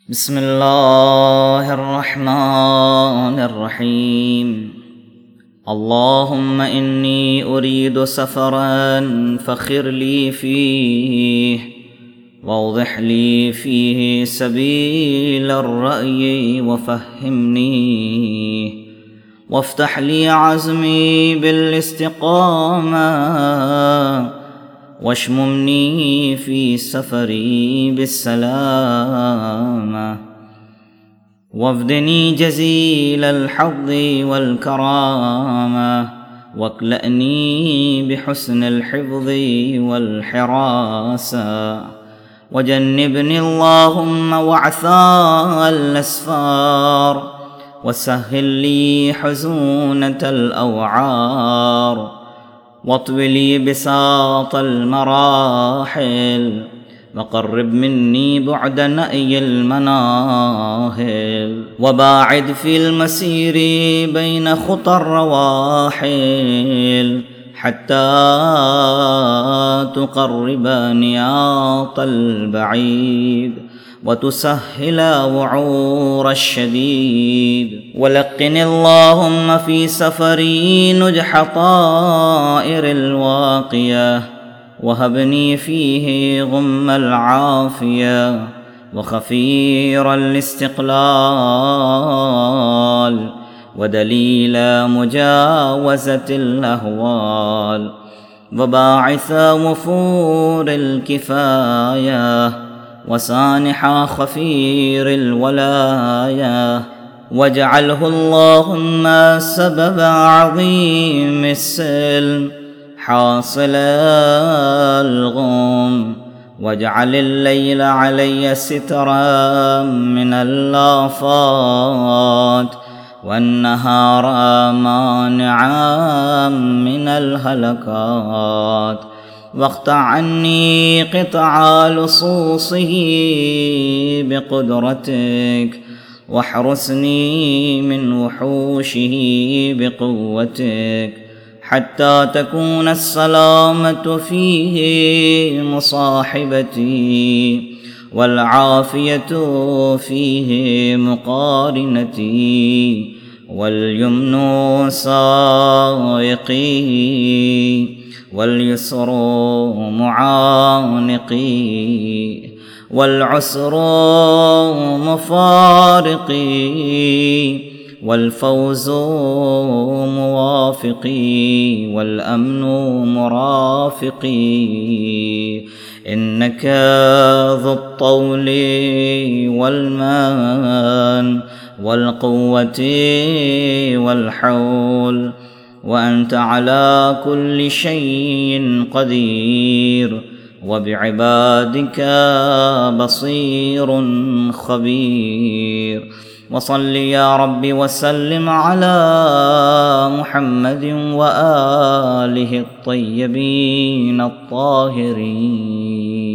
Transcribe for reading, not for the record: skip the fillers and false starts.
بسم الله الرحمن الرحيم. اللهم إني أريد سفرا فخر لي فيه، واوضح لي فيه سبيل الرأي وفهمنيه، وافتح لي عزمي بالاستقامة، واشممني في سفري بالسلامة، وافدني جزيل الحظ والكرامة، واكلأني بحسن الحفظ والحراسة، وجنبني اللهم وعثاء الأسفار، وسهل لي حزونة الأوعار، واطو لي بساط المراحل، وقرب مني بعد نأي المناهل، وباعد في المسير بين خطى الرواحل، حتى تقرب نياط البعيد، وتسهل وعور الشديد. ولقن اللهم في سفري نجح طائر الواقية، وهبني فيه غم العافية، وخفير الاستقلال، ودليل مجاوزة الأهوال، وباعث وفور الكفاية، وسانح خفير الولاية، واجعله اللهم سبب عظيم السلم حاصل الغم، واجعل الليل علي سترا من اللافات، والنهار مانعا من الهلكات، واقطع عني قطع لصوصه بقدرتك، واحرسني من وحوشه بقوتك، حتى تكون السلامة فيه مصاحبتي، والعافية فيه مقارنتي، واليمن سائقي، واليسر معانقي، والعسر مفارقي، والفوز موافقي، والأمن مرافقي. إنك ذو الطول والمان والقوة والحول، وأنت على كل شيء قدير، وبعبادك بصير خبير. وصل يا رب وسلم على محمد وآله الطيبين الطاهرين.